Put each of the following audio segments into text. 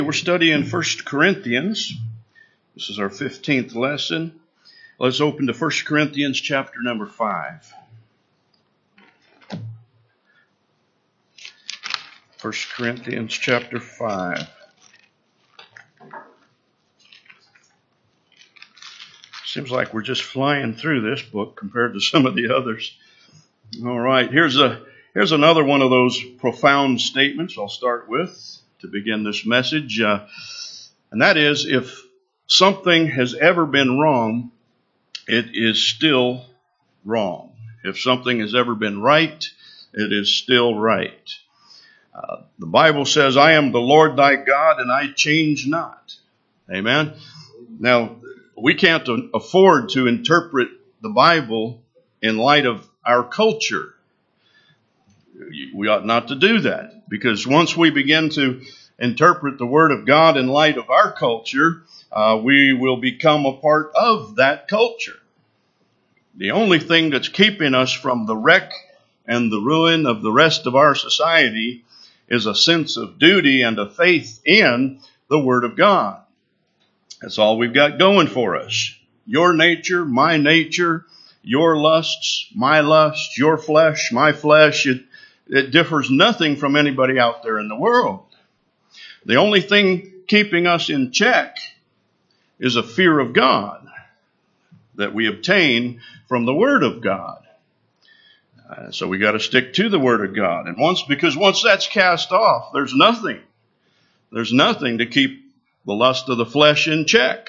We're studying 1 Corinthians. This is our 15th lesson. Let's open to 1 Corinthians chapter number 5. 1 Corinthians chapter 5. Seems like we're just flying through this book compared to some of the others. All right, here's another one of those profound statements I'll start with to begin this message. And that is, if something has ever been wrong, it is still wrong. If something has ever been right, it is still right. The Bible says, I am the Lord thy God, and I change not. Amen. Now, we can't afford to interpret the Bible in light of our culture. We ought not to do that, because once we begin to interpret the Word of God in light of our culture, we will become a part of that culture. The only thing that's keeping us from the wreck and the ruin of the rest of our society is a sense of duty and a faith in the Word of God. That's all we've got going for us. Your nature, my nature, your lusts, my lusts, your flesh, my flesh, it differs nothing from anybody out there in the world. The only thing keeping us in check is a fear of God that we obtain from the Word of God. So we got to stick to the Word of God. And once that's cast off, there's nothing to keep the lust of the flesh in check.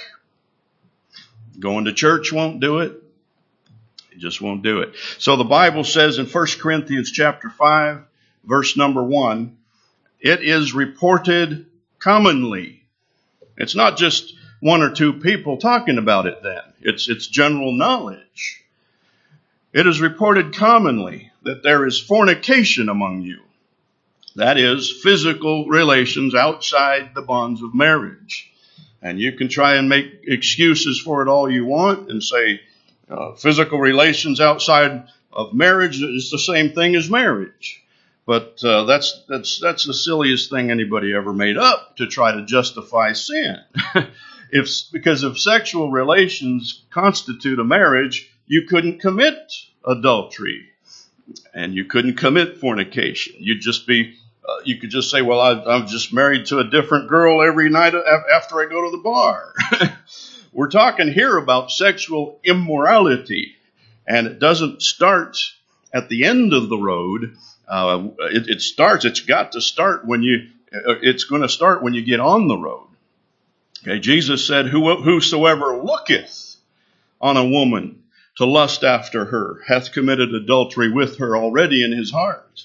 Going to church won't do it. It just won't do it. So the Bible says in 1 Corinthians chapter 5, verse number 1, it is reported commonly. It's not just one or two people talking about it then. It's general knowledge. It is reported commonly that there is fornication among you. That is, physical relations outside the bonds of marriage. And you can try and make excuses for it all you want and say, physical relations outside of marriage is the same thing as marriage. But that's the silliest thing anybody ever made up to try to justify sin. Because if sexual relations constitute a marriage, you couldn't commit adultery and you couldn't commit fornication. You'd just be, you could just say, well, I'm just married to a different girl every night after I go to the bar. We're talking here about sexual immorality, and it doesn't start at the end of the road. It's got to start it's going to start when you get on the road. Okay, Jesus said, whosoever looketh on a woman to lust after her hath committed adultery with her already in his heart.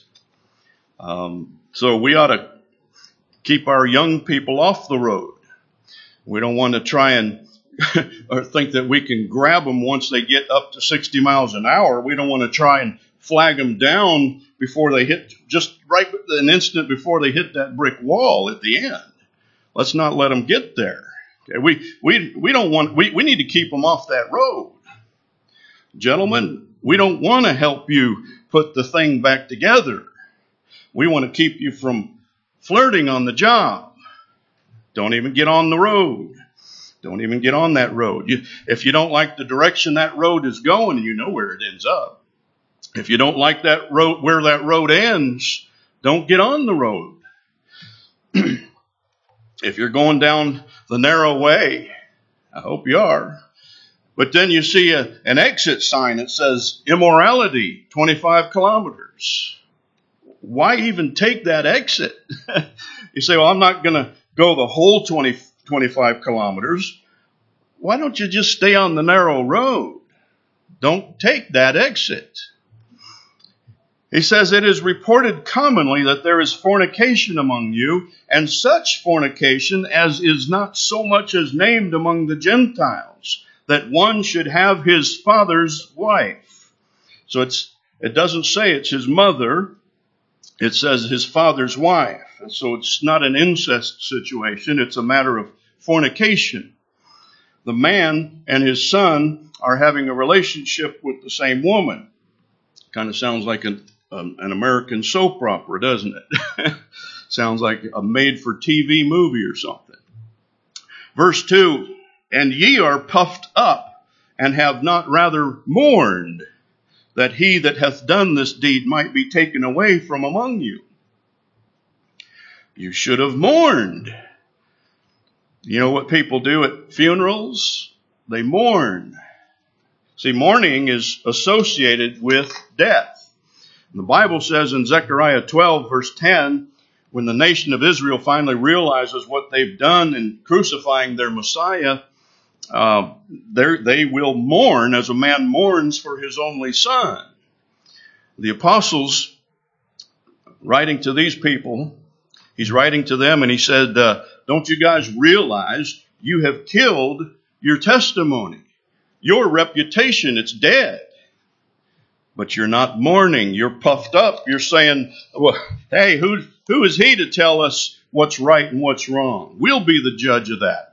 So we ought to keep our young people off the road. We don't want to try and or think that we can grab them once they get up to 60 miles an hour. We don't want to try and flag them down before they hit, just right an instant before they hit that brick wall at the end. Let's not let them get there. Okay, we don't want, we need to keep them off that road. Gentlemen, we don't want to help you put the thing back together. We want to keep you from flirting on the job. Don't even get on the road. Don't even get on that road. If you don't like the direction that road is going, you know where it ends up. If you don't like that road, where that road ends, don't get on the road. If you're going down the narrow way, I hope you are, but then you see an exit sign that says immorality, 25 kilometers. Why even take that exit? You say, well, I'm not going to go the whole 25 kilometers. Why don't you just stay on the narrow road? Don't take that exit. He says, it is reported commonly that there is fornication among you, and such fornication as is not so much as named among the Gentiles, that one should have his father's wife. So it doesn't say it's his mother. It says his father's wife. So it's not an incest situation. It's a matter of fornication. The man and his son are having a relationship with the same woman. Kind of sounds like an American soap opera, doesn't it? Sounds like a made-for-TV movie or something. Verse 2, and ye are puffed up, and have not rather mourned, that he that hath done this deed might be taken away from among you. You should have mourned. You know what people do at funerals? They mourn. See, mourning is associated with death. And the Bible says in Zechariah 12, verse 10, when the nation of Israel finally realizes what they've done in crucifying their Messiah, they will mourn as a man mourns for his only son. The apostles, writing to these people, he's writing to them and he said, don't you guys realize you have killed your testimony? Your reputation, it's dead. But you're not mourning. You're puffed up. You're saying, well, hey, who is he to tell us what's right and what's wrong? We'll be the judge of that.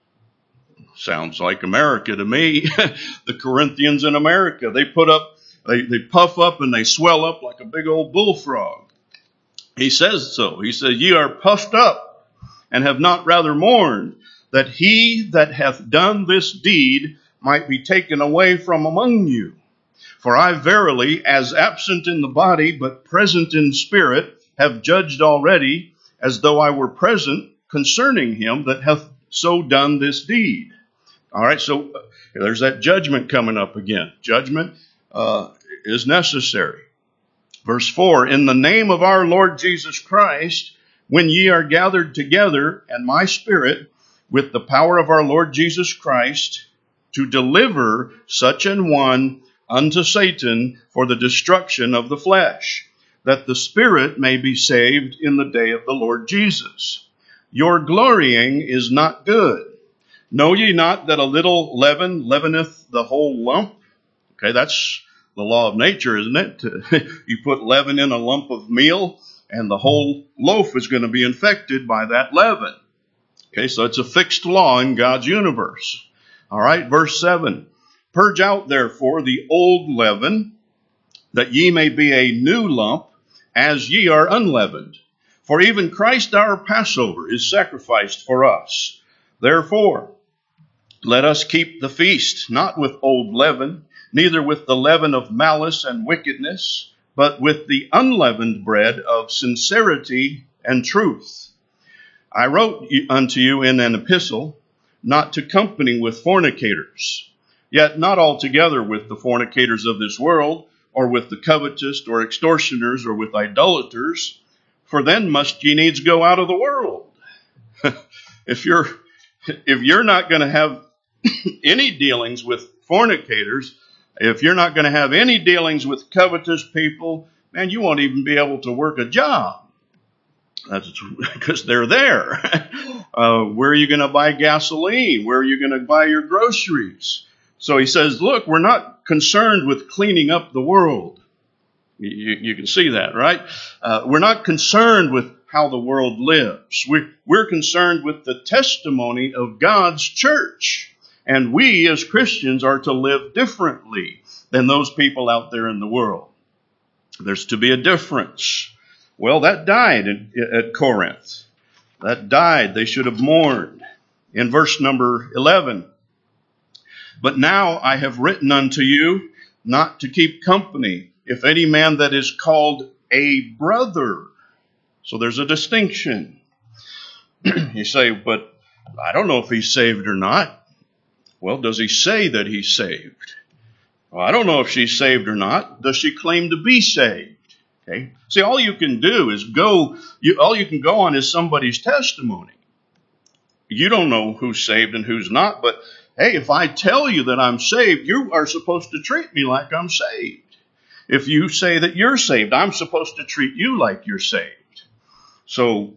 Sounds like America to me. The Corinthians in America, they puff up and they swell up like a big old bullfrog. He says so. He says, ye are puffed up and have not rather mourned, that he that hath done this deed might be taken away from among you. For I verily, as absent in the body, but present in spirit, have judged already, as though I were present, concerning him that hath so done this deed. All right, so there's that judgment coming up again. Judgment is necessary. Verse 4, in the name of our Lord Jesus Christ, when ye are gathered together, and my spirit, with the power of our Lord Jesus Christ, to deliver such an one unto Satan for the destruction of the flesh, that the spirit may be saved in the day of the Lord Jesus. Your glorying is not good. Know ye not that a little leaven leaveneth the whole lump? Okay, that's the law of nature, isn't it? You put leaven in a lump of meal, and the whole loaf is going to be infected by that leaven. Okay, so it's a fixed law in God's universe. All right, verse 7. Purge out, therefore, the old leaven, that ye may be a new lump, as ye are unleavened. For even Christ our Passover is sacrificed for us. Therefore, let us keep the feast, not with old leaven, neither with the leaven of malice and wickedness, but with the unleavened bread of sincerity and truth. I wrote unto you in an epistle, not to company with fornicators, yet not altogether with the fornicators of this world, or with the covetous, or extortioners, or with idolaters, for then must ye needs go out of the world. If you're not going to have any dealings with fornicators, if you're not going to have any dealings with covetous people, man, you won't even be able to work a job. That's because they're there. Where are you going to buy gasoline? Where are you going to buy your groceries? So he says, look, we're not concerned with cleaning up the world. You can see that, right? We're not concerned with how the world lives. We're concerned with the testimony of God's church. And we as Christians are to live differently than those people out there in the world. There's to be a difference. Well, that died at Corinth. That died. They should have mourned. In verse number 11, but now I have written unto you not to keep company, if any man that is called a brother. So there's a distinction. You say, but I don't know if he's saved or not. Well, does he say that he's saved? Well, I don't know if she's saved or not. Does she claim to be saved? Okay. See, all you can do is all you can go on is somebody's testimony. You don't know who's saved and who's not, but hey, if I tell you that I'm saved, you are supposed to treat me like I'm saved. If you say that you're saved, I'm supposed to treat you like you're saved. So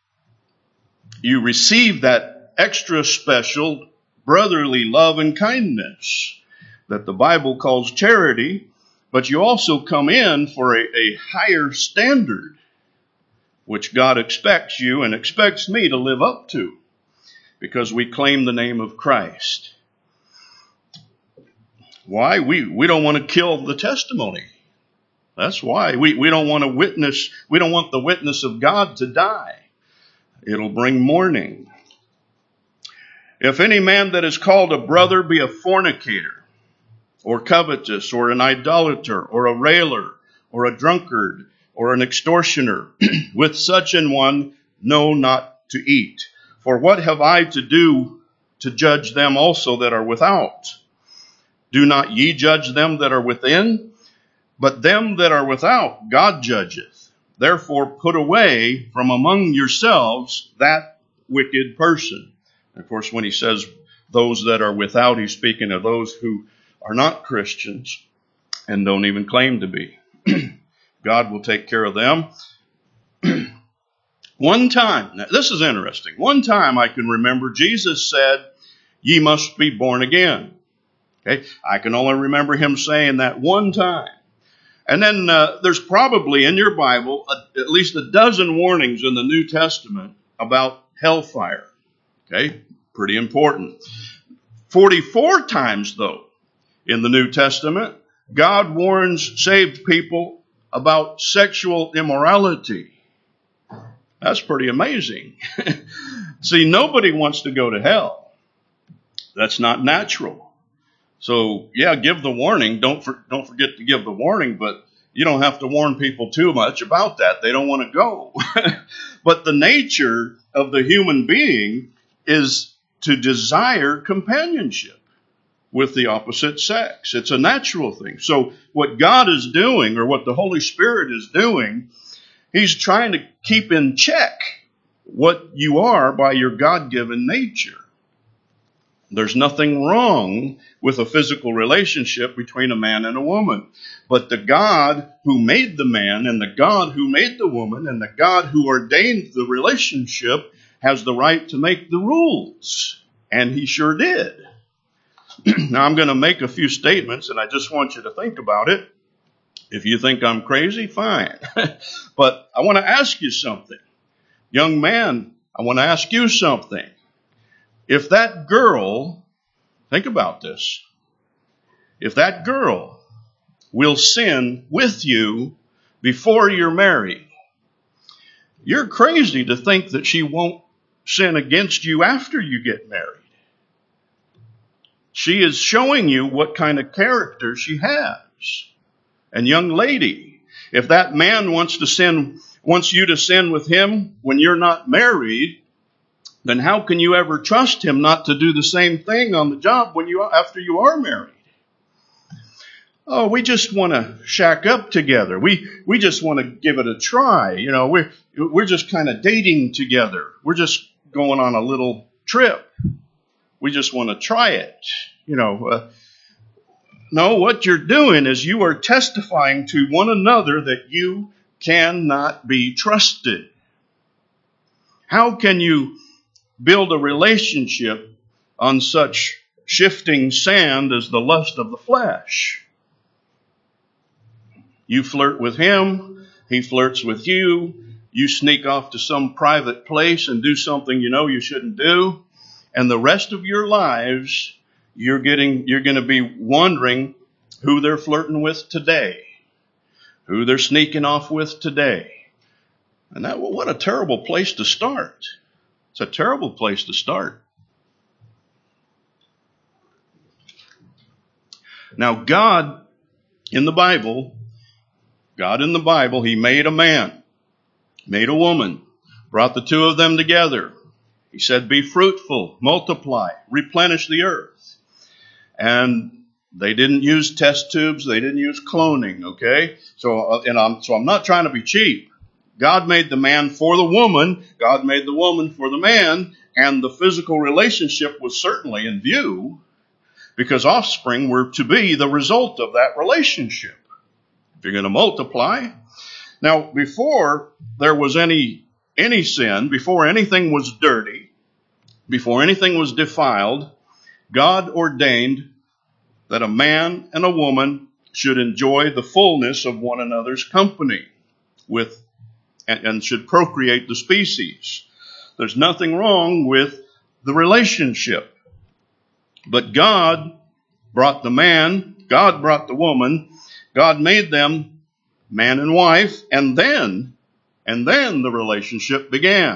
you receive that extra special brotherly love and kindness that the Bible calls charity, but you also come in for a higher standard, which God expects you and expects me to live up to, because we claim the name of Christ. Why? We don't want to kill the testimony. That's why we don't want to witness. We don't want the witness of God to die. It'll bring mourning. If any man that is called a brother be a fornicator, or covetous, or an idolater, or a railer, or a drunkard, or an extortioner, with such an one know not to eat. For what have I to do to judge them also that are without? Do not ye judge them that are within? But them that are without God judgeth. Therefore put away from among yourselves that wicked person. And of course, when he says those that are without, he's speaking of those who are not Christians and don't even claim to be. God will take care of them. One time, now this is interesting. One time I can remember Jesus said, ye must be born again. Okay, I can only remember him saying that one time. And then there's probably in your Bible at least a dozen warnings in the New Testament about hellfire. Okay, pretty important. 44 times, though, in the New Testament, God warns saved people about sexual immorality. That's pretty amazing. See, nobody wants to go to hell. That's not natural. So, yeah, give the warning. Don't forget to give the warning, but you don't have to warn people too much about that. They don't want to go. But the nature of the human being is to desire companionship with the opposite sex. It's a natural thing. So what God is doing, or what the Holy Spirit is doing, he's trying to keep in check what you are by your God-given nature. There's nothing wrong with a physical relationship between a man and a woman. But the God who made the man and the God who made the woman and the God who ordained the relationship has the right to make the rules. And he sure did. Now I'm going to make a few statements and I just want you to think about it. If you think I'm crazy, fine. But I want to ask you something. Young man, I want to ask you something. If that girl, think about this, if that girl will sin with you before you're married, you're crazy to think that she won't sin against you after you get married. She is showing you what kind of character she has. And young lady, if that man wants you to sin with him when you're not married, then how can you ever trust him not to do the same thing on the job after you are married? Oh, we just want to shack up together. We just want to give it a try. You know, we're just kind of dating together. We're just going on a little trip. We just want to try it. You know, no, what you're doing is you are testifying to one another that you cannot be trusted. How can you build a relationship on such shifting sand as the lust of the flesh? You flirt with him, he flirts with you, you sneak off to some private place and do something you know you shouldn't do, and the rest of your lives you're going to be wondering who they're flirting with today, who they're sneaking off with today. And what a terrible place to start. It's a terrible place to start. Now, God in the Bible, he made a man, made a woman, brought the two of them together. He said, be fruitful, multiply, replenish the earth. And they didn't use test tubes. They didn't use cloning, okay? So I'm not trying to be cheap. God made the man for the woman. God made the woman for the man. And the physical relationship was certainly in view because offspring were to be the result of that relationship. If you're going to multiply. Now, before there was any sin, before anything was dirty, before anything was defiled, God ordained that a man and a woman should enjoy the fullness of one another's company and should procreate the species. There's nothing wrong with the relationship. But God brought the man, God brought the woman, God made them man and wife, and then the relationship began.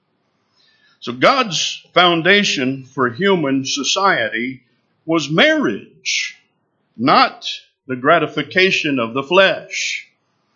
So God's foundation for human society was marriage, not the gratification of the flesh.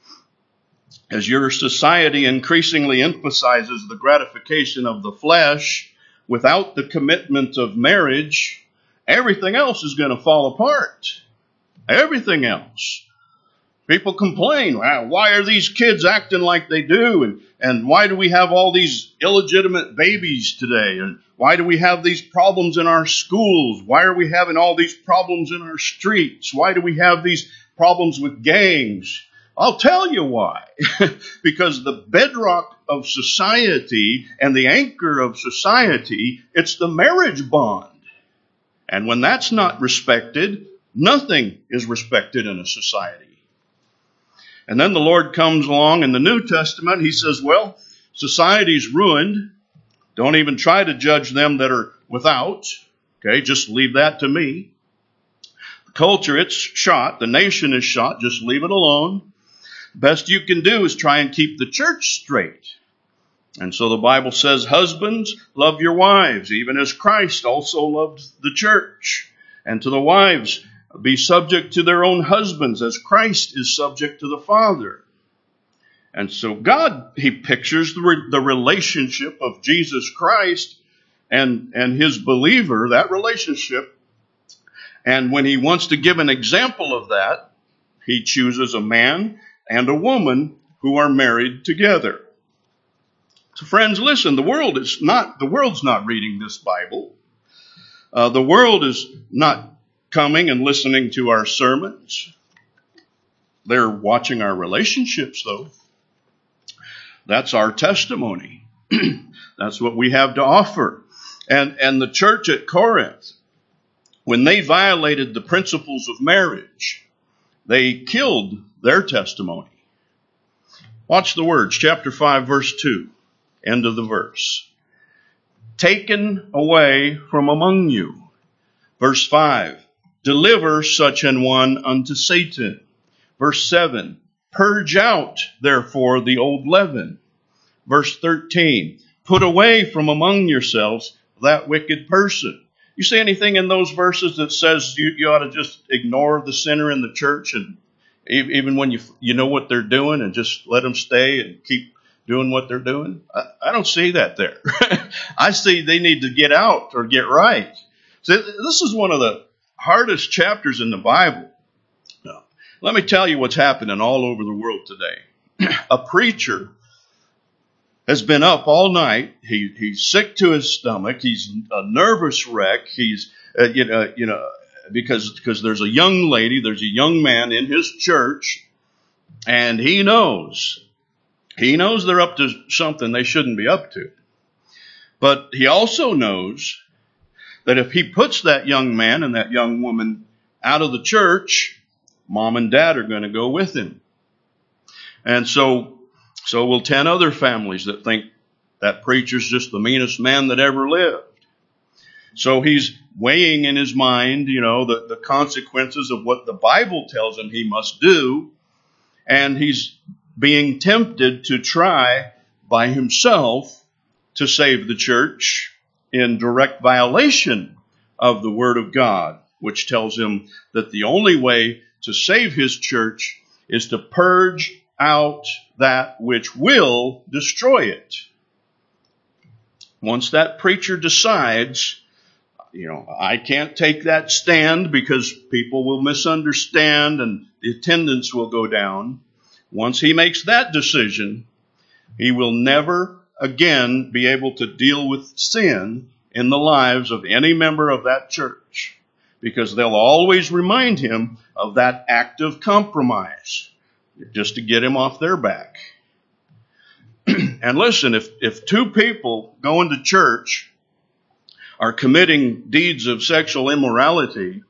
As your society increasingly emphasizes the gratification of the flesh without the commitment of marriage, everything else is going to fall apart. Everything else. People complain, why are these kids acting like they do? And why do we have all these illegitimate babies today? And why do we have these problems in our schools? Why are we having all these problems in our streets? Why do we have these problems with gangs? I'll tell you why. Because the bedrock of society and the anchor of society, it's the marriage bond. And when that's not respected, nothing is respected in a society. And then the Lord comes along in the New Testament. He says, well, society's ruined. Don't even try to judge them that are without. Okay, just leave that to me. The culture, it's shot. The nation is shot. Just leave it alone. Best you can do is try and keep the church straight. And so the Bible says, husbands, love your wives, even as Christ also loved the church. And to the wives, be subject to their own husbands as Christ is subject to the Father. And so God, he pictures the relationship of Jesus Christ and his believer, that relationship. And when he wants to give an example of that, he chooses a man and a woman who are married together. So friends, listen, the world's not reading this Bible. The world is not coming and listening to our sermons. They're watching our relationships, though. That's our testimony. That's what we have to offer. And the church at Corinth, when they violated the principles of marriage, they killed their testimony. Watch the words, chapter 5, verse 2, end of the verse. Taken away from among you. Verse 5. Deliver such an one unto Satan. Verse 7, purge out, therefore, the old leaven. Verse 13, put away from among yourselves that wicked person. You see anything in those verses that says you ought to just ignore the sinner in the church, and even when you know what they're doing, and just let them stay and keep doing what they're doing? I don't see that there. I see they need to get out or get right. So this is one of the hardest chapters in the Bible. Now, let me tell you what's happening all over the world today. A preacher has been up all night. He's sick to his stomach. He's a nervous wreck. He's because there's a young lady, there's a young man in his church, and he knows they're up to something they shouldn't be up to. But he also knows that if he puts that young man and that young woman out of the church, mom and dad are going to go with him. And so will 10 other families that think that preacher's just the meanest man that ever lived. So he's weighing in his mind, the consequences of what the Bible tells him he must do. And he's being tempted to try by himself to save the church in direct violation of the Word of God, which tells him that the only way to save his church is to purge out that which will destroy it. Once that preacher decides, I can't take that stand because people will misunderstand and the attendance will go down. Once he makes that decision, he will never again be able to deal with sin in the lives of any member of that church, because they'll always remind him of that act of compromise just to get him off their back. And listen, if two people going to church are committing deeds of sexual immorality,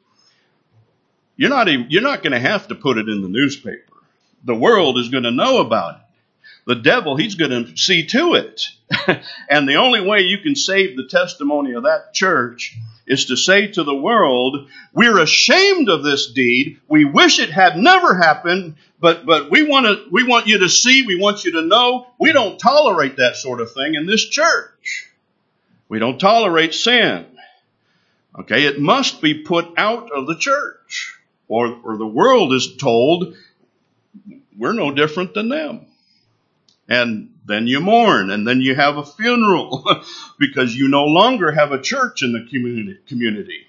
you're not going to have to put it in the newspaper. The world is going to know about it. The devil, he's going to see to it. And the only way you can save the testimony of that church is to say to the world, we're ashamed of this deed. We wish it had never happened, but we want you to see, we want you to know, we don't tolerate that sort of thing in this church. We don't tolerate sin. Okay, it must be put out of the church, or the world is told we're no different than them. And then you mourn, and then you have a funeral because you no longer have a church in the community.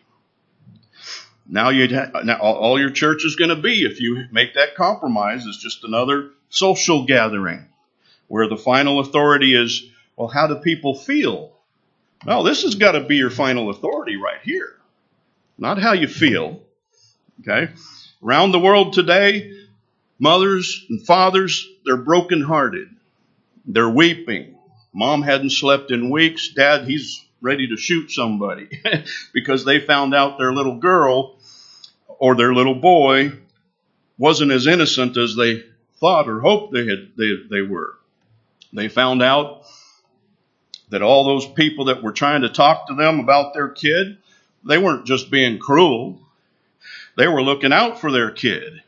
Now all your church is going to be, if you make that compromise, is just another social gathering where the final authority is, well, how do people feel? No, this has got to be your final authority right here, not how you feel. Okay? Around the world today, mothers and fathers, they're brokenhearted. They're weeping. Mom hadn't slept in weeks. Dad, he's ready to shoot somebody because they found out their little girl or their little boy wasn't as innocent as they thought or hoped they were. They found out that all those people that were trying to talk to them about their kid, they weren't just being cruel. They were looking out for their kid.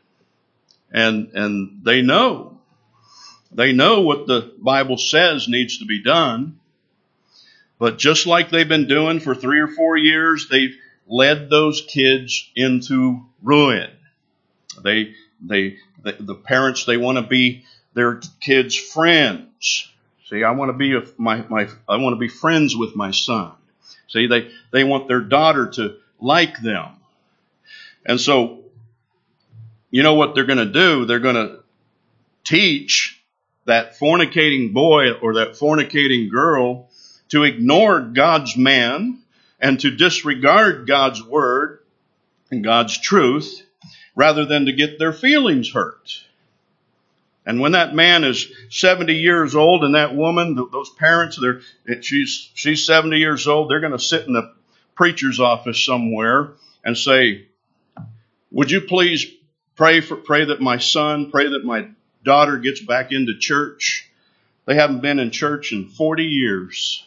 And they know. They know what the Bible says needs to be done. But just like they've been doing for 3 or 4 years, they've led those kids into ruin. The parents, they want to be their kids' friends. See, I want to be friends with my son. See, they want their daughter to like them. And so, you know what they're going to do? They're going to teach that fornicating boy or that fornicating girl to ignore God's man and to disregard God's word and God's truth rather than to get their feelings hurt. And when that man is 70 years old and that woman, those parents, she's 70 years old, they're going to sit in the preacher's office somewhere and say, would you please pray that my son, pray that my daughter gets back into church? They haven't been in church in 40 years.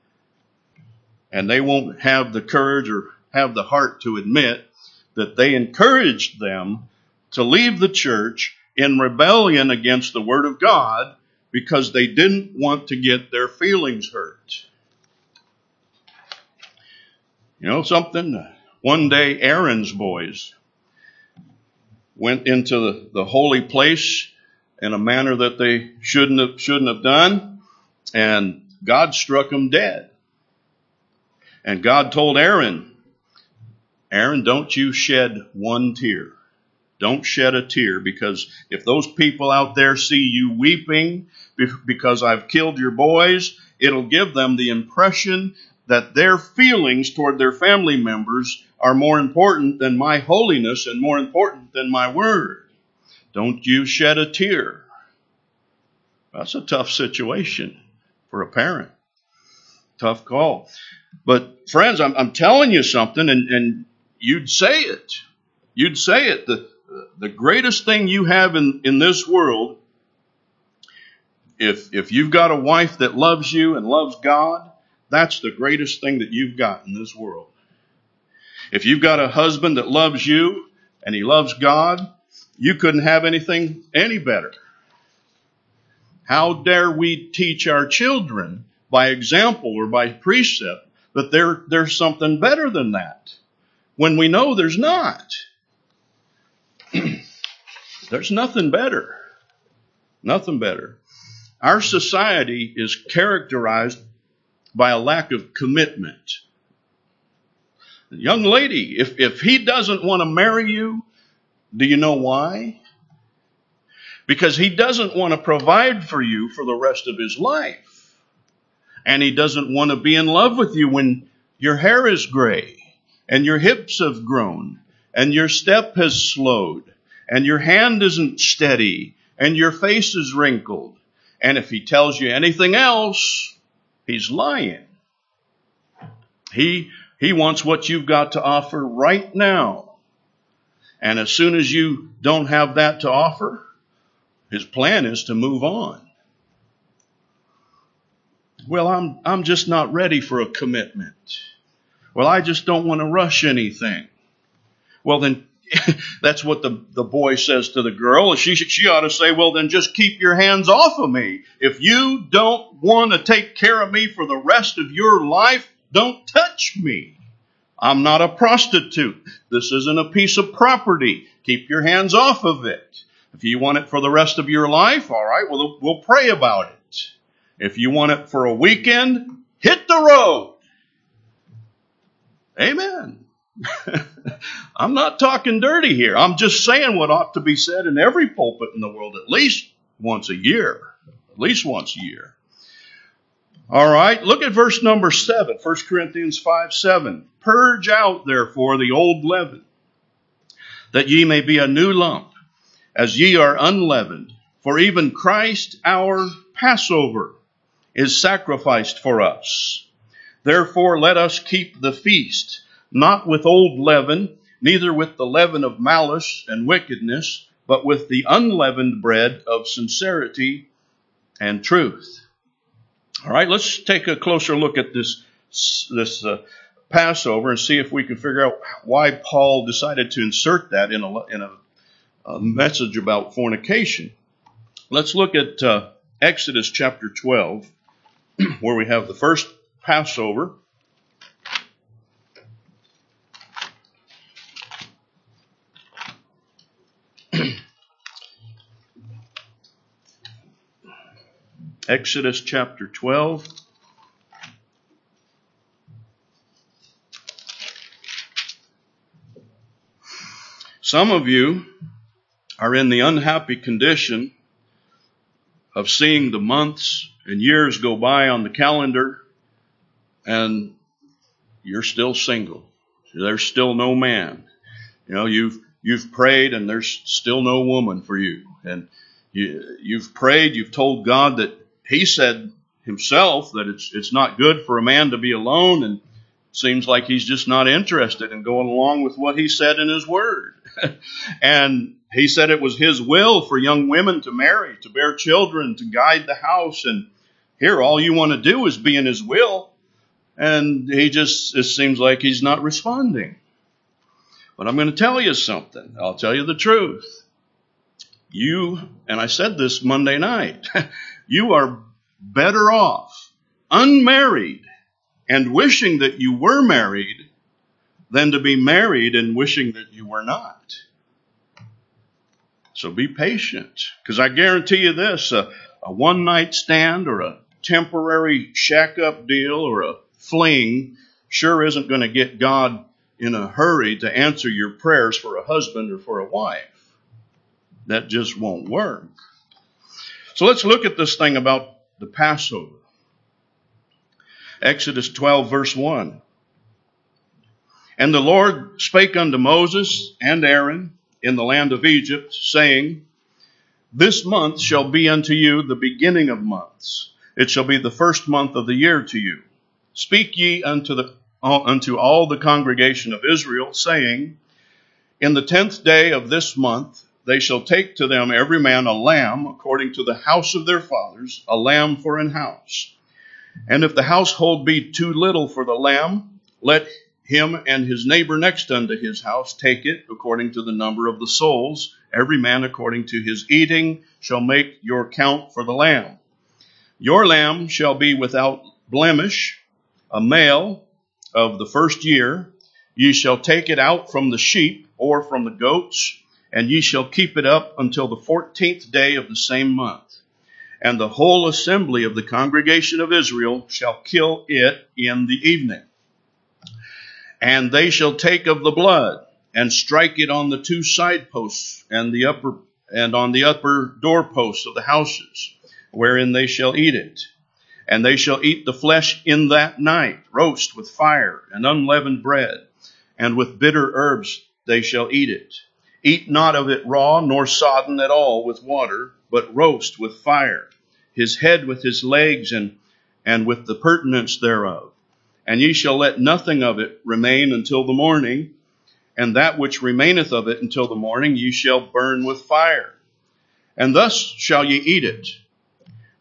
And they won't have the courage or have the heart to admit that they encouraged them to leave the church in rebellion against the Word of God because they didn't want to get their feelings hurt. You know something? One day Aaron's boys went into the holy place in a manner that they shouldn't have done, and God struck them dead. And God told Aaron, don't you shed one tear. Don't shed a tear, because if those people out there see you weeping because I've killed your boys, it'll give them the impression that their feelings toward their family members are more important than my holiness and more important than my word. Don't you shed a tear. That's a tough situation for a parent. Tough call. But friends, I'm telling you something, and you'd say it. You'd say it. The greatest thing you have in this world, if you've got a wife that loves you and loves God, that's the greatest thing that you've got in this world. If you've got a husband that loves you and he loves God, you couldn't have anything any better. How dare we teach our children by example or by precept that there's something better than that when we know there's not? There's nothing better. Nothing better. Our society is characterized by a lack of commitment. Young lady, if he doesn't want to marry you, do you know why? Because he doesn't want to provide for you for the rest of his life. And he doesn't want to be in love with you when your hair is gray and your hips have grown and your step has slowed and your hand isn't steady and your face is wrinkled. And if he tells you anything else, he's lying. He wants what you've got to offer right now. And as soon as you don't have that to offer, his plan is to move on. Well, I'm just not ready for a commitment. Well, I just don't want to rush anything. Well, then that's what the boy says to the girl. She ought to say, well, then just keep your hands off of me. If you don't want to take care of me for the rest of your life, don't touch me. I'm not a prostitute. This isn't a piece of property. Keep your hands off of it. If you want it for the rest of your life, all right, well, we'll pray about it. If you want it for a weekend, hit the road. Amen. I'm not talking dirty here. I'm just saying what ought to be said in every pulpit in the world at least once a year. At least once a year. All right, look at verse number 7, 1 Corinthians 5:7. Purge out, therefore, the old leaven, that ye may be a new lump, as ye are unleavened. For even Christ our Passover is sacrificed for us. Therefore let us keep the feast, not with old leaven, neither with the leaven of malice and wickedness, but with the unleavened bread of sincerity and truth. All right, let's take a closer look at this Passover and see if we can figure out why Paul decided to insert that in a message about fornication. Let's look at Exodus chapter 12, where we have the first Passover. Exodus chapter 12. Some of you are in the unhappy condition of seeing the months and years go by on the calendar, and you're still single. There's still no man. You know, you've prayed, and there's still no woman for you. And you've prayed, you've told God that He said Himself that it's not good for a man to be alone, and it seems like He's just not interested in going along with what He said in His Word. And He said it was His will for young women to marry, to bear children, to guide the house. And here, all you want to do is be in His will. And it seems like He's not responding. But I'm going to tell you something. I'll tell you the truth. And I said this Monday night, you are better off unmarried and wishing that you were married than to be married and wishing that you were not. So be patient, because I guarantee you this, a one-night stand or a temporary shack-up deal or a fling sure isn't going to get God in a hurry to answer your prayers for a husband or for a wife. That just won't work. So let's look at this thing about the Passover. Exodus 12, verse 1. And the Lord spake unto Moses and Aaron in the land of Egypt, saying, This month shall be unto you the beginning of months. It shall be the first month of the year to you. Speak ye unto all the congregation of Israel, saying, In the 10th day of this month they shall take to them every man a lamb according to the house of their fathers, a lamb for an house. And if the household be too little for the lamb, let him and his neighbor next unto his house take it according to the number of the souls. Every man according to his eating shall make your count for the lamb. Your lamb shall be without blemish, a male of the first year. Ye shall take it out from the sheep or from the goats, and ye shall keep it up until the 14th day of the same month. And the whole assembly of the congregation of Israel shall kill it in the evening. And they shall take of the blood, and strike it on the two side posts, and on the upper doorposts of the houses, wherein they shall eat it. And they shall eat the flesh in that night, roast with fire and unleavened bread, and with bitter herbs they shall eat it. Eat not of it raw, nor sodden at all with water, but roast with fire, his head with his legs, and with the purtenance thereof. And ye shall let nothing of it remain until the morning, and that which remaineth of it until the morning ye shall burn with fire. And thus shall ye eat it,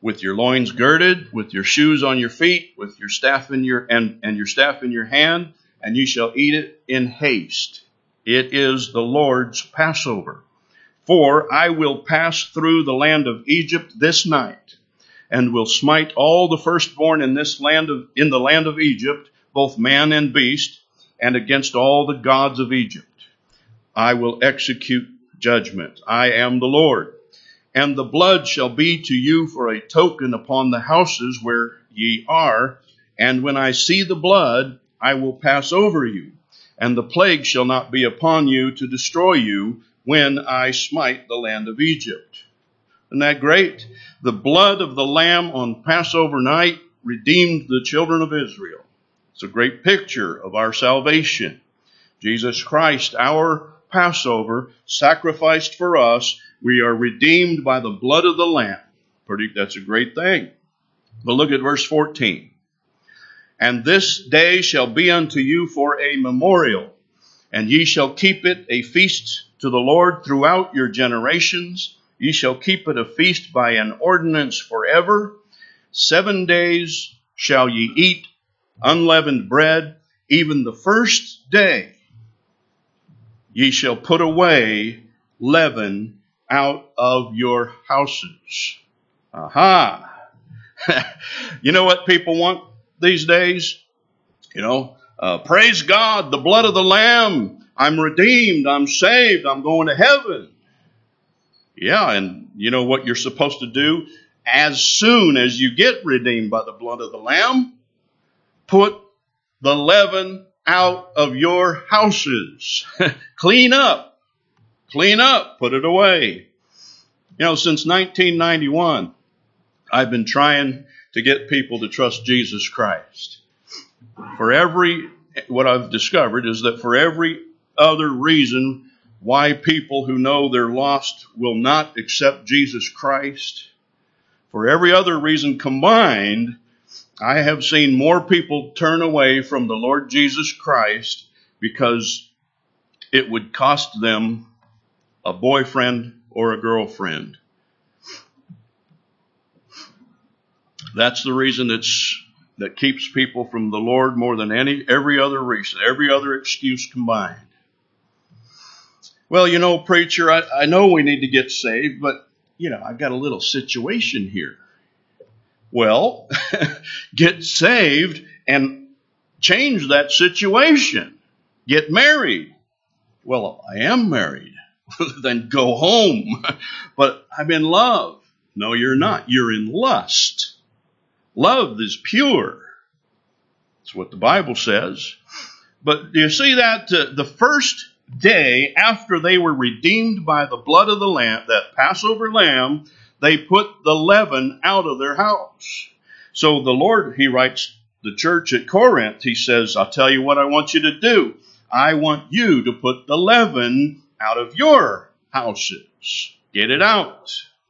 with your loins girded, with your shoes on your feet, with your staff in your staff in your hand, and ye shall eat it in haste. It is the Lord's Passover. For I will pass through the land of Egypt this night, and will smite all the firstborn in the land of Egypt, both man and beast, and against all the gods of Egypt I will execute judgment. I am the Lord. And the blood shall be to you for a token upon the houses where ye are, and when I see the blood, I will pass over you, and the plague shall not be upon you to destroy you when I smite the land of Egypt. Isn't that great? The blood of the Lamb on Passover night redeemed the children of Israel. It's a great picture of our salvation. Jesus Christ, our Passover, sacrificed for us. We are redeemed by the blood of the Lamb. That's a great thing. But look at verse 14. And this day shall be unto you for a memorial, and ye shall keep it a feast to the Lord throughout your generations. Ye shall keep it a feast by an ordinance forever. 7 days shall ye eat unleavened bread, even the first day ye shall put away leaven out of your houses. Aha! You know what people want these days? Praise God, the blood of the Lamb. I'm redeemed, I'm saved, I'm going to heaven. Yeah, and you know what you're supposed to do? As soon as you get redeemed by the blood of the Lamb, put the leaven out of your houses. Clean up, put it away. Since 1991, I've been trying to get people to trust Jesus Christ. What I've discovered is that for every other reason why people who know they're lost will not accept Jesus Christ, for every other reason combined, I have seen more people turn away from the Lord Jesus Christ because it would cost them a boyfriend or a girlfriend. That's the reason that keeps people from the Lord more than every other reason, every other excuse combined. Well, preacher, I know we need to get saved, but, I've got a little situation here. Well, get saved and change that situation. Get married. Well, I am married. Then go home. But I'm in love. No, you're not. You're in lust. Love is pure. That's what the Bible says. But do you see that the first day after they were redeemed by the blood of the Lamb, that Passover lamb, they put the leaven out of their house. So the Lord, he writes the church at Corinth, he says, I'll tell you what I want you to do. I want you to put the leaven out of your houses. Get it out.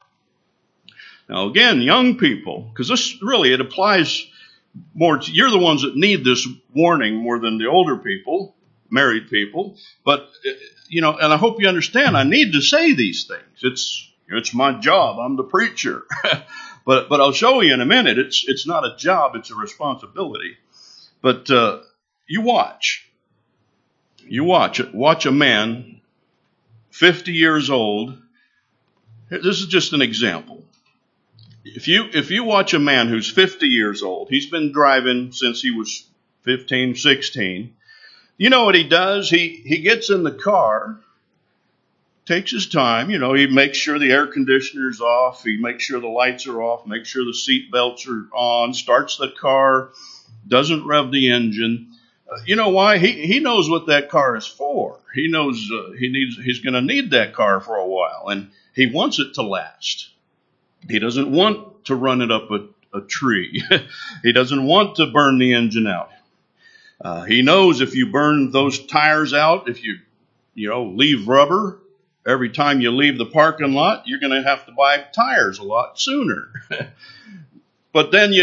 Now again, young people, because this really, it applies more to, you're the ones that need this warning more than the older people, married people. But, and I hope you understand, I need to say these things. It's my job. I'm the preacher. but I'll show you in a minute. It's not a job. It's a responsibility. But you watch. Watch a man, 50 years old. This is just an example. If you watch a man who's 50 years old, he's been driving since he was 15, 16. You know what he does? He gets in the car, takes his time. He makes sure the air conditioner's off. He makes sure the lights are off. Makes sure the seat belts are on. Starts the car. Doesn't rev the engine. You know why? He knows what that car is for. He knows he's going to need that car for a while, and he wants it to last. He doesn't want to run it up a tree. He doesn't want to burn the engine out. He knows if you burn those tires out, if you leave rubber, every time you leave the parking lot, you're going to have to buy tires a lot sooner. But then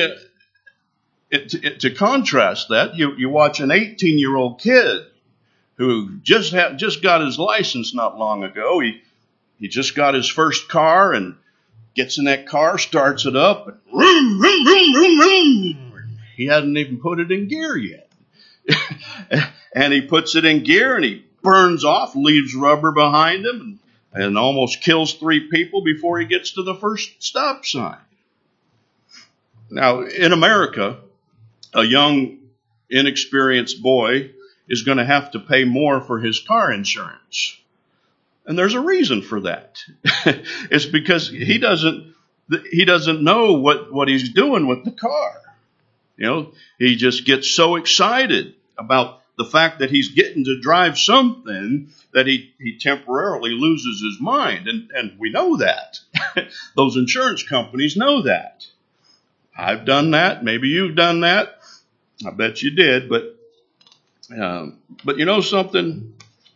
to contrast that, you watch an 18-year-old kid who just got his license not long ago. He just got his first car, and gets in that car, starts it up, and vroom, vroom, vroom, vroom, vroom. He hadn't even put it in gear yet. And he puts it in gear and he burns off, leaves rubber behind him, and almost kills 3 people before he gets to the first stop sign. Now, in America, a young, inexperienced boy is going to have to pay more for his car insurance. And there's a reason for that. It's because he doesn't know what he's doing with the car. You know, he just gets so excited about the fact that he's getting to drive something that he temporarily loses his mind. And we know that. Those insurance companies know that. I've done that. Maybe you've done that. I bet you did. But you know something?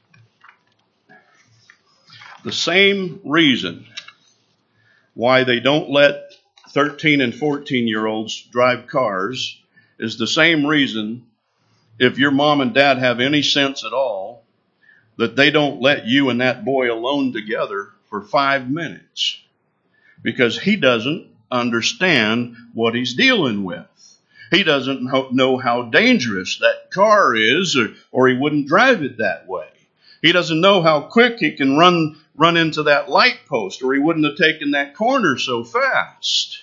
The same reason why they don't let 13 and 14-year-olds drive cars is the same reason, if your mom and dad have any sense at all, that they don't let you and that boy alone together for 5 minutes. Because he doesn't understand what he's dealing with. He doesn't know how dangerous that car is, or he wouldn't drive it that way. He doesn't know how quick he can run into that light post, or he wouldn't have taken that corner so fast.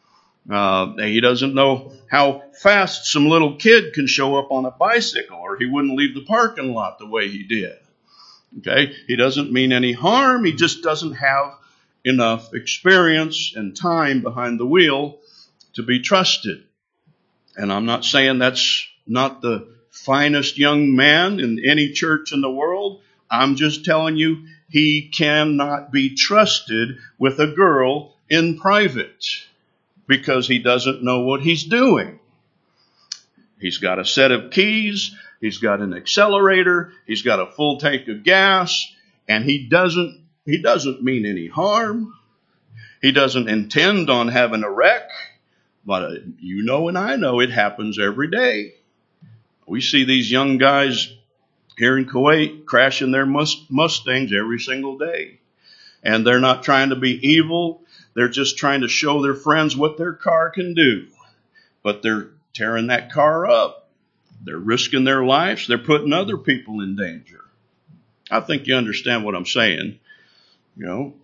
He doesn't know how fast some little kid can show up on a bicycle, or he wouldn't leave the parking lot the way he did. Okay? He doesn't mean any harm. He just doesn't have enough experience and time behind the wheel to be trusted. And I'm not saying that's not the finest young man in any church in the world. I'm just telling you, he cannot be trusted with a girl in private because he doesn't know what he's doing. He's got a set of keys. He's got an accelerator. He's got a full tank of gas. And he doesn't mean any harm. He doesn't intend on having a wreck. But you know and I know it happens every day. We see these young guys here in Kuwait crashing their Mustangs every single day. And they're not trying to be evil. They're just trying to show their friends what their car can do. But they're tearing that car up. They're risking their lives. They're putting other people in danger. I think you understand what I'm saying. You know,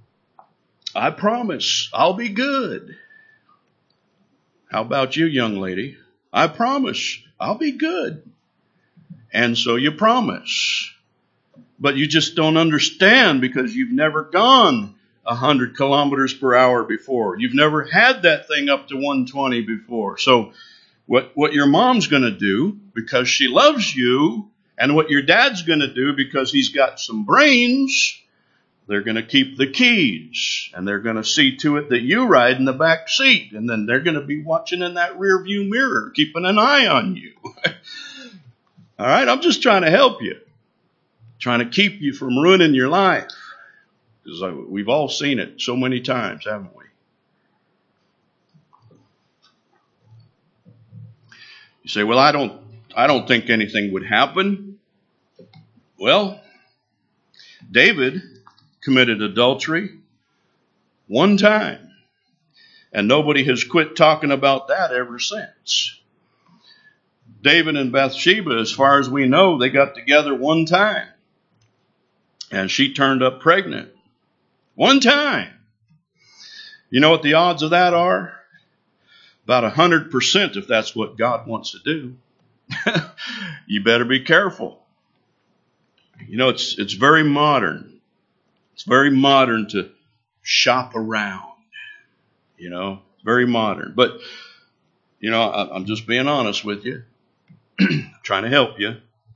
I promise I'll be good. How about you, young lady? I promise I'll be good. And so you promise. But you just don't understand because you've never gone 100 kilometers per hour before. You've never had that thing up to 120 before. So what your mom's going to do because she loves you, and what your dad's going to do because he's got some brains, they're going to keep the keys, and they're going to see to it that you ride in the back seat, and then they're going to be watching in that rear view mirror, keeping an eye on you. All right, I'm just trying to help you, trying to keep you from ruining your life, because we've all seen it so many times, haven't we? You say, well, I don't think anything would happen. Well, David committed adultery one time, and nobody has quit talking about that ever since. David and Bathsheba, as far as we know, they got together one time, and she turned up pregnant. One time. You know what the odds of that are? About 100% if that's what God wants to do. You better be careful. You know, it's very modern. It's very modern to shop around. You know, very modern. But, you know, I'm just being honest with you. Trying to help you.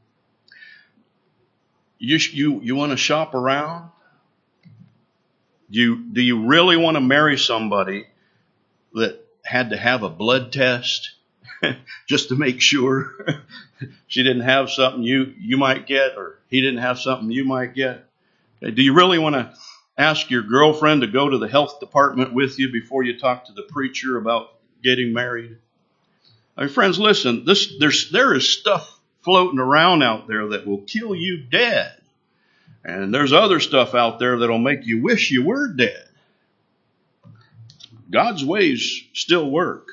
You want to shop around? Do you really want to marry somebody that had to have a blood test just to make sure she didn't have something you might get, or he didn't have something you might get? Do you really want to ask your girlfriend to go to the health department with you before you talk to the preacher about getting married? I mean, friends, listen, there is stuff floating around out there that will kill you dead. And there's other stuff out there that'll make you wish you were dead. God's ways still work.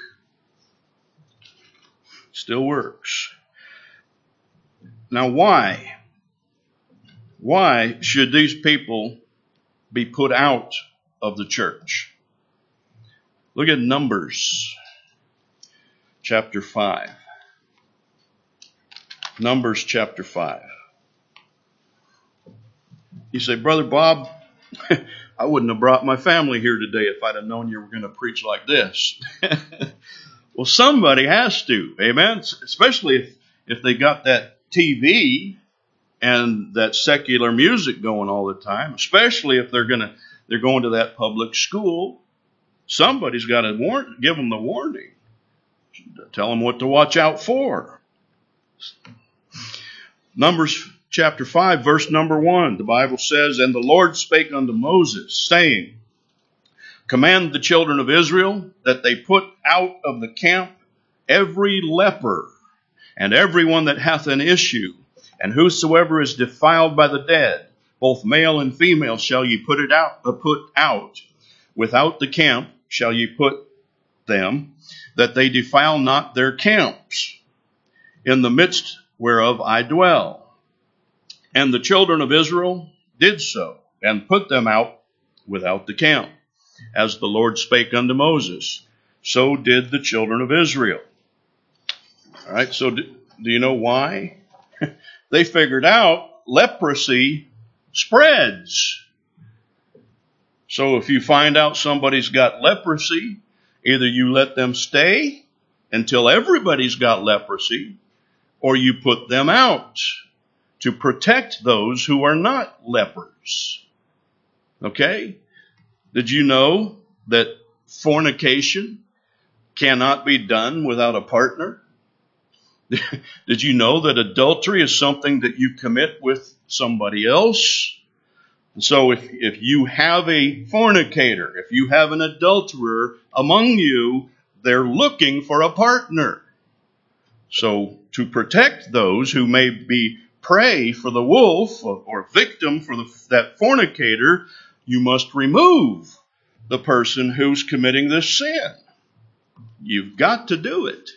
Still works. Now why? Why should these people be put out of the church? Look at Numbers chapter 5. Numbers chapter 5. You say, Brother Bob, I wouldn't have brought my family here today if I'd have known you were going to preach like this. Well, somebody has to, amen? Especially if they got that TV and that secular music going all the time, especially if they're going to that public school. Somebody's got to give them the warning. Tell them what to watch out for. Numbers chapter 5, verse number 1, the Bible says, And the Lord spake unto Moses, saying, Command the children of Israel that they put out of the camp every leper, and every one that hath an issue, and whosoever is defiled by the dead, both male and female shall ye put out. Without the camp shall ye put them, that they defile not their camps, in the midst whereof I dwell. And the children of Israel did so, and put them out without the camp. As the Lord spake unto Moses, so did the children of Israel. All right, so do you know why? They figured out leprosy spreads. So if you find out somebody's got leprosy, either you let them stay until everybody's got leprosy, or you put them out to protect those who are not lepers. Okay? Did you know that fornication cannot be done without a partner? Did you know that adultery is something that you commit with somebody else? And so if you have a fornicator, if you have an adulterer among you, they're looking for a partner. So to protect those who may be prey for the wolf or victim for that fornicator, you must remove the person who's committing this sin. You've got to do it.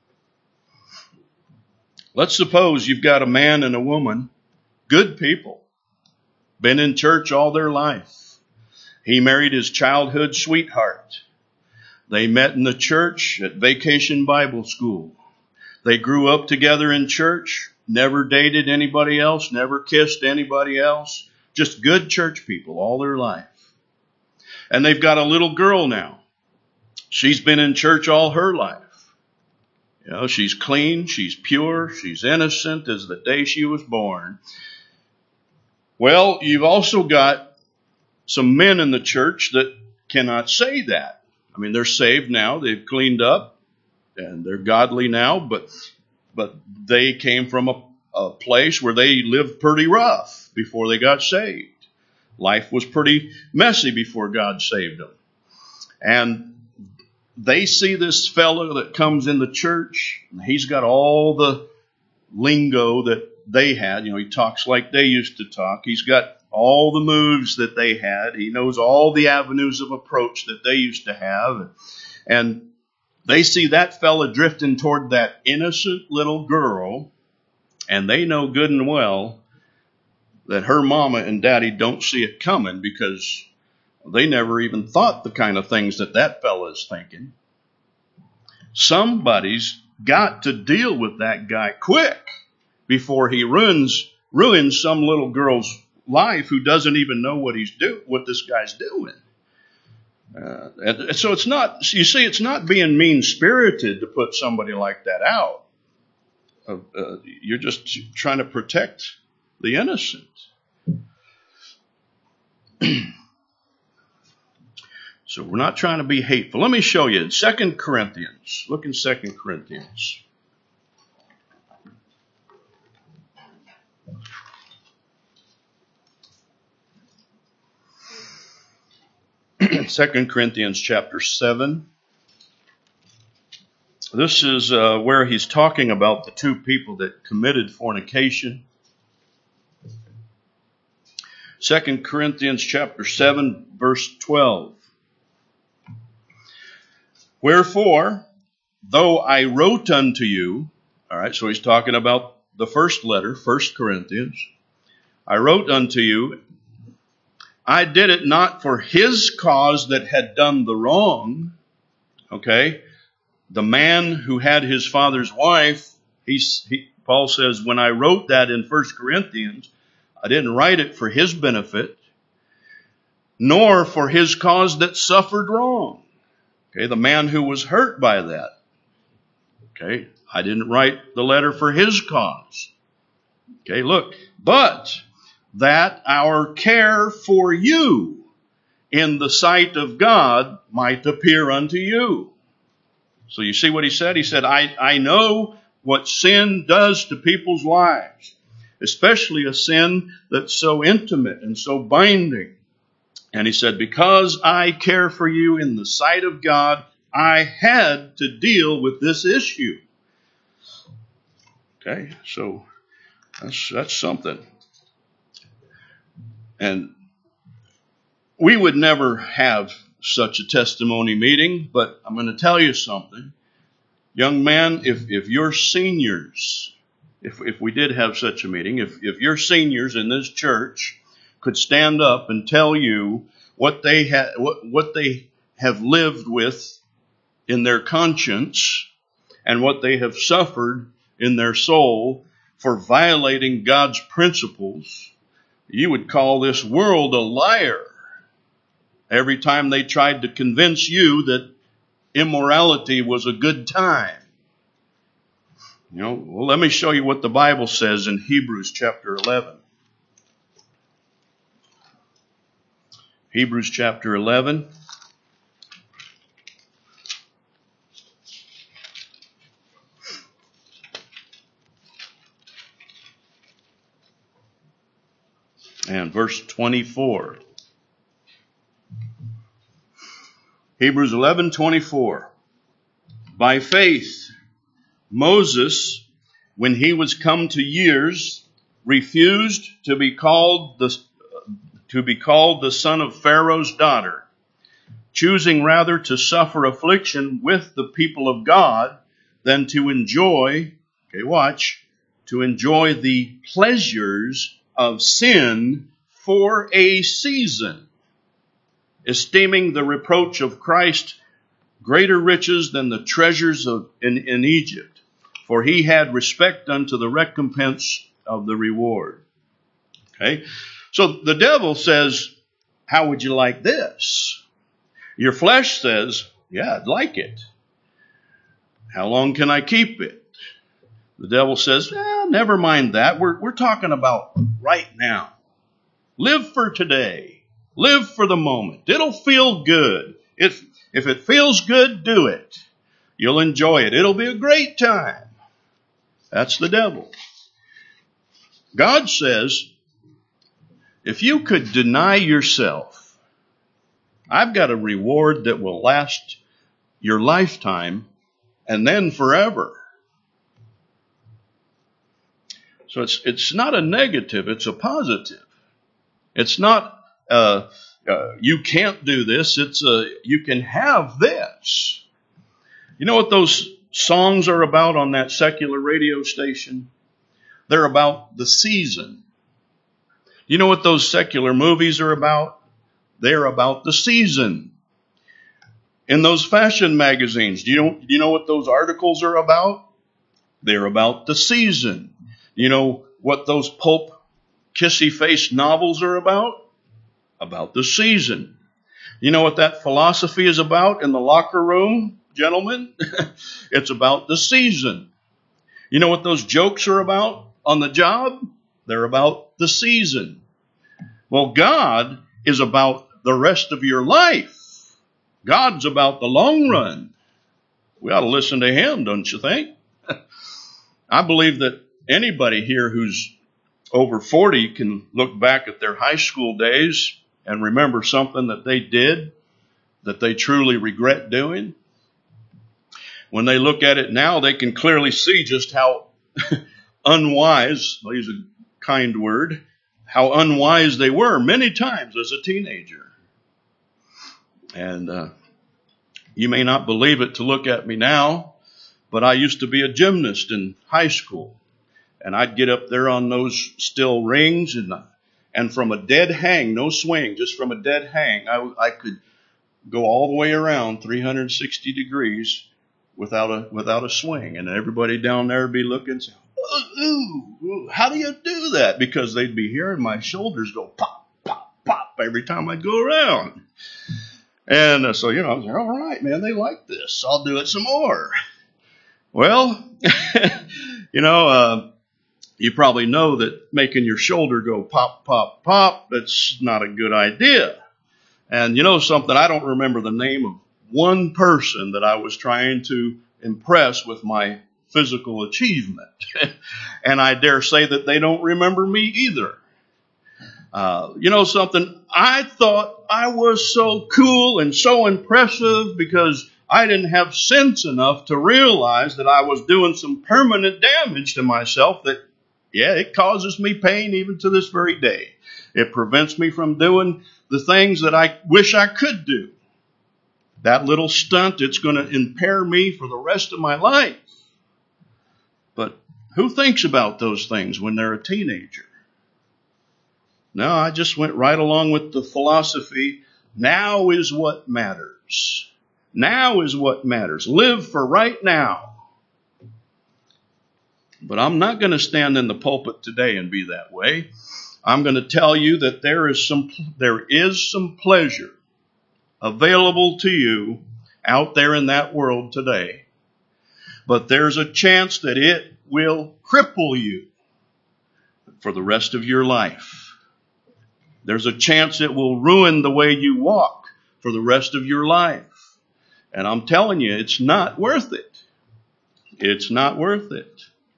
Let's suppose you've got a man and a woman, good people, been in church all their life. He married his childhood sweetheart. They met in the church at Vacation Bible School. They grew up together in church, never dated anybody else, never kissed anybody else. Just good church people all their life. And they've got a little girl now. She's been in church all her life. You know, she's clean, she's pure, she's innocent as the day she was born. Well, you've also got some men in the church that cannot say that. I mean, they're saved now, they've cleaned up, and they're godly now, but they came from a place where they lived pretty rough before they got saved. Life was pretty messy before God saved them. And they see this fellow that comes in the church. He's got all the lingo that they had. You know, he talks like they used to talk. He's got all the moves that they had. He knows all the avenues of approach that they used to have. And they see that fella drifting toward that innocent little girl, and they know good and well that her mama and daddy don't see it coming because they never even thought the kind of things that fella is thinking. Somebody's got to deal with that guy quick before he ruins some little girl's life who doesn't even know what this guy's doing. And so it's not, you see, it's not being mean-spirited to put somebody like that out. You're just trying to protect the innocent. So we're not trying to be hateful. Let me show you in 2 Corinthians. Look in 2 Corinthians. Second Corinthians chapter 7. This is where he's talking about the two people that committed fornication. 2 Corinthians chapter 7, verse 12. Wherefore, though I wrote unto you, all right, so he's talking about the first letter, 1 Corinthians. I wrote unto you, I did it not for his cause that had done the wrong. Okay, the man who had his father's wife, Paul says, when I wrote that in 1 Corinthians, I didn't write it for his benefit, nor for his cause that suffered wrong. Okay, the man who was hurt by that. Okay, I didn't write the letter for his cause. Okay, look, but that our care for you in the sight of God might appear unto you. So you see what he said? He said, I know what sin does to people's lives, especially a sin that's so intimate and so binding. And he said, because I care for you in the sight of God, I had to deal with this issue. Okay, so that's something. And we would never have such a testimony meeting, but I'm going to tell you something. Young man, if your seniors, if we did have such a meeting, if your seniors in this church could stand up and tell you what they have lived with in their conscience and what they have suffered in their soul for violating God's principles, you would call this world a liar every time they tried to convince you that immorality was a good time. Well, let me show you what the Bible says in Hebrews chapter 11. Hebrews chapter 11. And verse 24. Hebrews 11:24. By faith, Moses, when he was come to years, refused to be called the son of Pharaoh's daughter, choosing rather to suffer affliction with the people of God than to enjoy, to enjoy the pleasures of sin for a season, esteeming the reproach of Christ greater riches than the treasures in Egypt, for he had respect unto the recompense of the reward. Okay, so the devil says, how would you like this? Your flesh says, yeah, I'd like it. How long can I keep it? The devil says, never mind that. We're talking about right now. Live for today. Live for the moment. It'll feel good. If it feels good, do it. You'll enjoy it. It'll be a great time. That's the devil. God says, if you could deny yourself, I've got a reward that will last your lifetime and then forever. So it's not a negative, it's a positive. It's not you can't do this, it's you can have this. You know what those songs are about on that secular radio station? They're about the season. You know what those secular movies are about? They're about the season. In those fashion magazines, do you know what those articles are about? They're about the season. You know what those pulp, kissy-faced novels are about? About the season. You know what that philosophy is about in the locker room, gentlemen? It's about the season. You know what those jokes are about on the job? They're about the season. Well, God is about the rest of your life. God's about the long run. We ought to listen to him, don't you think? I believe that anybody here who's over 40 can look back at their high school days and remember something that they did that they truly regret doing. When they look at it now, they can clearly see just how unwise, I'll use a kind word, how unwise they were many times as a teenager. And You may not believe it to look at me now, but I used to be a gymnast in high school. And I'd get up there on those steel rings and from a dead hang, no swing, just from a dead hang, I could go all the way around 360 degrees without a swing. And everybody down there would be looking and saying, ooh, how do you do that? Because they'd be hearing my shoulders go pop, pop, pop every time I'd go around. And so, I was like, all right, man, they like this. I'll do it some more. Well, you probably know that making your shoulder go pop, pop, pop, that's not a good idea. And you know something, I don't remember the name of one person that I was trying to impress with my physical achievement. And I dare say that they don't remember me either. You know something, I thought I was so cool and so impressive because I didn't have sense enough to realize that I was doing some permanent damage to myself that, it causes me pain even to this very day. It prevents me from doing the things that I wish I could do. That little stunt, it's going to impair me for the rest of my life. But who thinks about those things when they're a teenager? No, I just went right along with the philosophy. Now is what matters. Now is what matters. Live for right now. But I'm not going to stand in the pulpit today and be that way. I'm going to tell you that there is some pleasure available to you out there in that world today. But there's a chance that it will cripple you for the rest of your life. There's a chance it will ruin the way you walk for the rest of your life. And I'm telling you, it's not worth it. It's not worth it.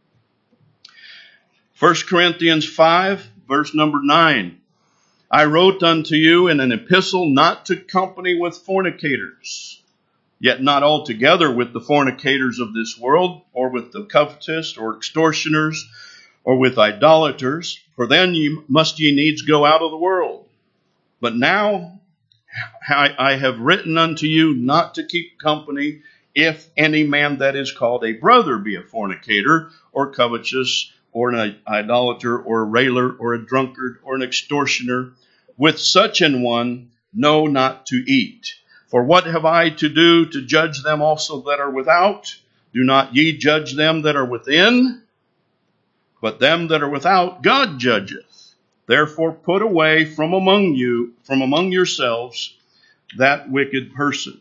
1 Corinthians 5, verse number 9. I wrote unto you in an epistle not to company with fornicators, yet not altogether with the fornicators of this world, or with the covetous, or extortioners, or with idolaters, for then must ye needs go out of the world. But now I have written unto you not to keep company, if any man that is called a brother be a fornicator, or covetous, or an idolater, or a railer, or a drunkard, or an extortioner. With such an one, know not to eat. For what have I to do to judge them also that are without? Do not ye judge them that are within? But them that are without, God judgeth. Therefore put away from among yourselves, that wicked person.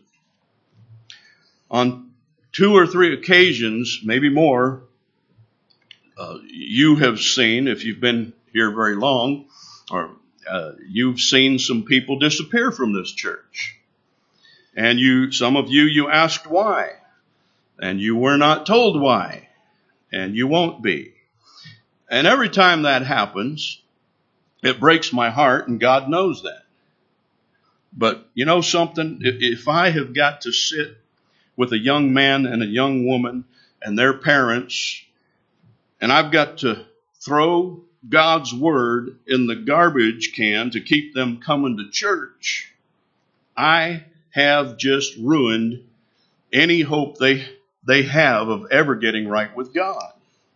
On 2 or 3 occasions, maybe more, you have seen, if you've been here very long, or you've seen some people disappear from this church. And some of you asked why. And you were not told why. And you won't be. And every time that happens, it breaks my heart, and God knows that. But you know something? If I have got to sit with a young man and a young woman and their parents, and I've got to throw God's word in the garbage can to keep them coming to church, I have just ruined any hope they have of ever getting right with God.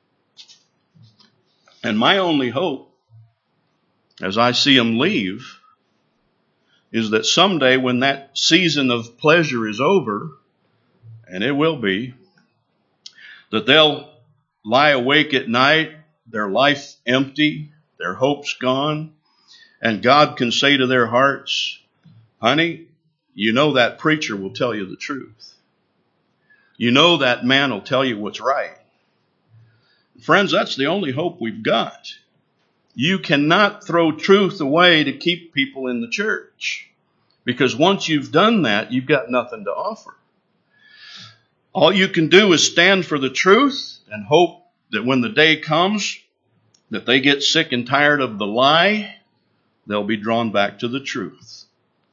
And my only hope, as I see them leave, is that someday when that season of pleasure is over, and it will be, that they'll lie awake at night, their life empty, their hopes gone, and God can say to their hearts, honey, you know that preacher will tell you the truth. You know that man will tell you what's right. Friends, that's the only hope we've got. You cannot throw truth away to keep people in the church, because once you've done that, you've got nothing to offer. All you can do is stand for the truth and hope that when the day comes that they get sick and tired of the lie, they'll be drawn back to the truth.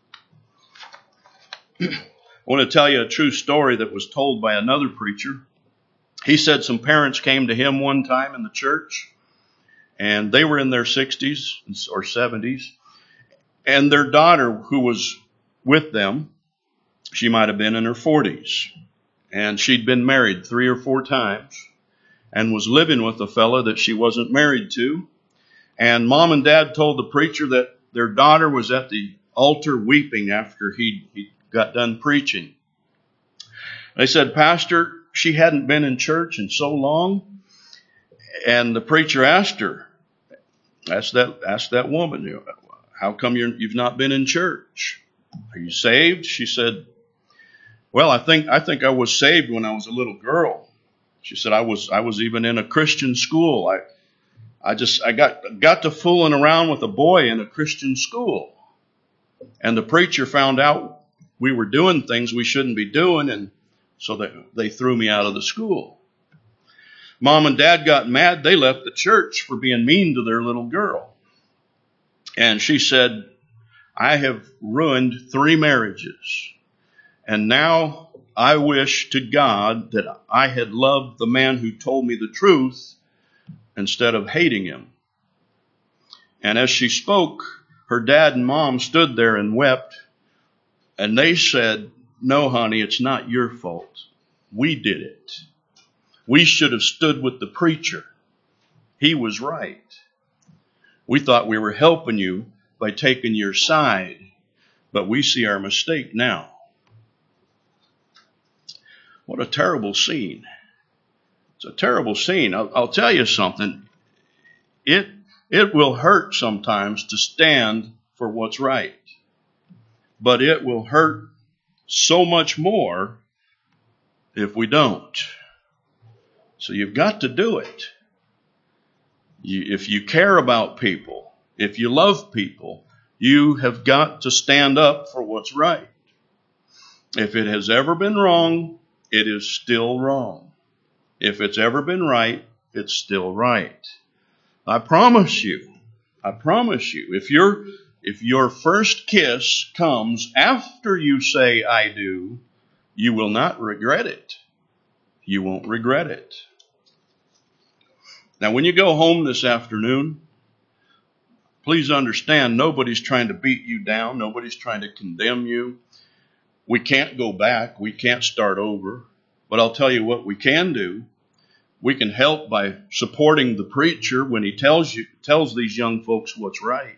I want to tell you a true story that was told by another preacher. He said some parents came to him one time in the church, and they were in their 60s or 70s, and their daughter, who was with them, She might have been in her 40s, and she'd been married 3 or 4 times and was living with a fella that she wasn't married to. And Mom and Dad told the preacher that their daughter was at the altar weeping after he got done preaching. They said, Pastor, she hadn't been in church in so long. And the preacher asked her, asked that woman, how come you've not been in church? Are you saved? She said, well, I think I was saved when I was a little girl. She said, I was even in a Christian school. I got to fooling around with a boy in a Christian school. And the preacher found out we were doing things we shouldn't be doing, and so they threw me out of the school. Mom and Dad got mad. They left the church for being mean to their little girl. And she said, I have ruined 3 marriages. And now I wish to God that I had loved the man who told me the truth instead of hating him. And as she spoke, her dad and mom stood there and wept. And they said, no, honey, it's not your fault. We did it. We should have stood with the preacher. He was right. We thought we were helping you by taking your side, but we see our mistake now. What a terrible scene. It's a terrible scene. I'll tell you something. It will hurt sometimes to stand for what's right, but it will hurt so much more if we don't. So you've got to do it. If you care about people, if you love people, you have got to stand up for what's right. If it has ever been wrong, it is still wrong. If it's ever been right, it's still right. I promise you, if your first kiss comes after you say I do, you will not regret it. You won't regret it. Now, when you go home this afternoon, please understand nobody's trying to beat you down. Nobody's trying to condemn you. We can't go back. We can't start over. But I'll tell you what we can do. We can help by supporting the preacher when he tells these young folks what's right.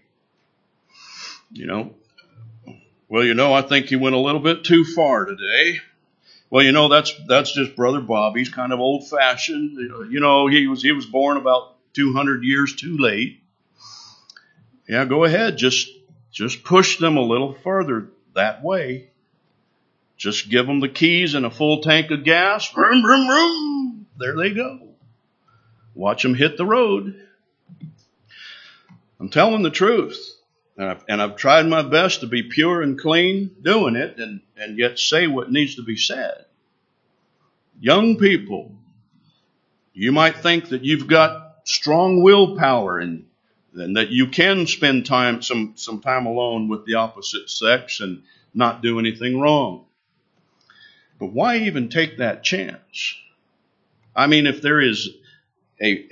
Well, I think he went a little bit too far today. Well, that's just Brother Bob. He's kind of old-fashioned. He was born about 200 years too late. Yeah, go ahead. Just push them a little further that way. Just give them the keys and a full tank of gas. Vroom, vroom, vroom. There they go. Watch them hit the road. I'm telling the truth. And I've tried my best to be pure and clean doing it and yet say what needs to be said. Young people, you might think that you've got strong willpower and that you can spend some time alone with the opposite sex and not do anything wrong. But why even take that chance? I mean, if there's a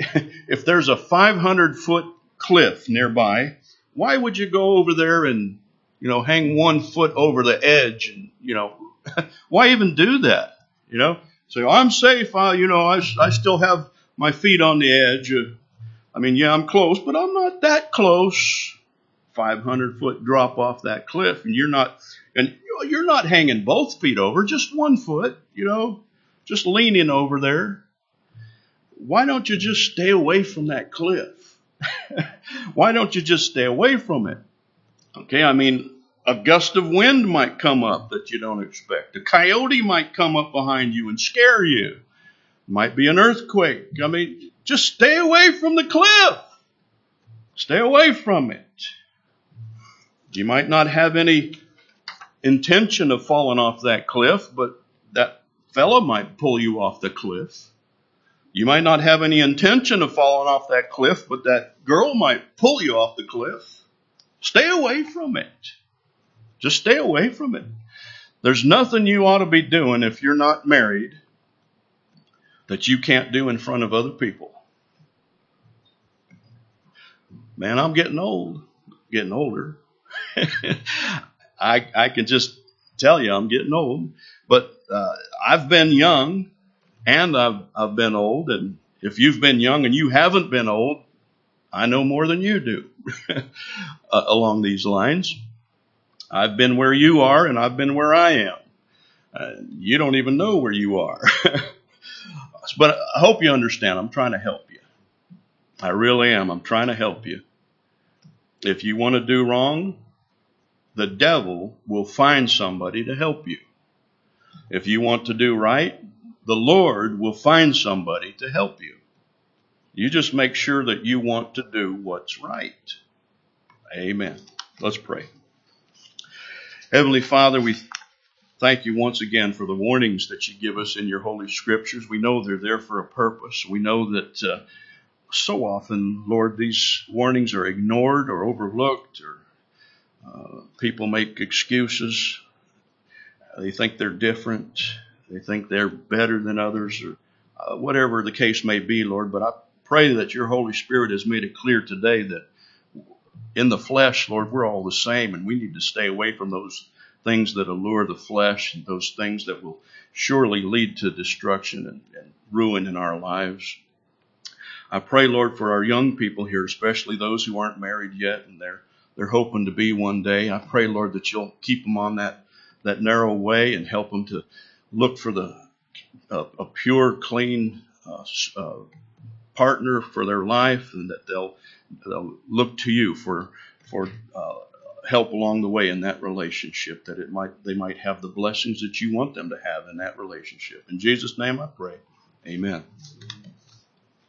500-foot cliff nearby, why would you go over there and, hang 1 foot over the edge and, why even do that? So I'm safe. I still have my feet on the edge. I'm close, but I'm not that close. 500-foot drop off that cliff, and you're not hanging both feet over, just 1 foot, just leaning over there. Why don't you just stay away from that cliff? Why don't you just stay away from it? Okay, a gust of wind might come up that you don't expect. A coyote might come up behind you and scare you. Might be an earthquake. Just stay away from the cliff. Stay away from it. You might not have any intention of falling off that cliff, but that fella might pull you off the cliff. You might not have any intention of falling off that cliff, but that girl might pull you off the cliff. Stay away from it. Just stay away from it. There's nothing you ought to be doing if you're not married that you can't do in front of other people. Man, I'm getting old, getting older. I can just tell you I'm getting old. But I've been young and I've been old. And if you've been young and you haven't been old, I know more than you do along these lines. I've been where you are and I've been where I am. You don't even know where you are. But I hope you understand. I'm trying to help you. I really am. I'm trying to help you. If you want to do wrong, the devil will find somebody to help you. If you want to do right, the Lord will find somebody to help you. You just make sure that you want to do what's right. Amen. Let's pray. Heavenly Father, we thank you once again for the warnings that you give us in your Holy Scriptures. We know they're there for a purpose. We know that so often, Lord, these warnings are ignored or overlooked, or people make excuses. They think they're different. They think they're better than others, or whatever the case may be, Lord. But I pray that your Holy Spirit has made it clear today that in the flesh, Lord, we're all the same, and we need to stay away from those things that allure the flesh and those things that will surely lead to destruction and ruin in our lives. I pray, Lord, for our young people here, especially those who aren't married yet and they're hoping to be one day. I pray, Lord, that you'll keep them on that narrow way and help them to look for a pure, clean partner for their life, and that they'll look to you for help along the way in that relationship, that they might have the blessings that you want them to have in that relationship. In Jesus' name I pray. Amen.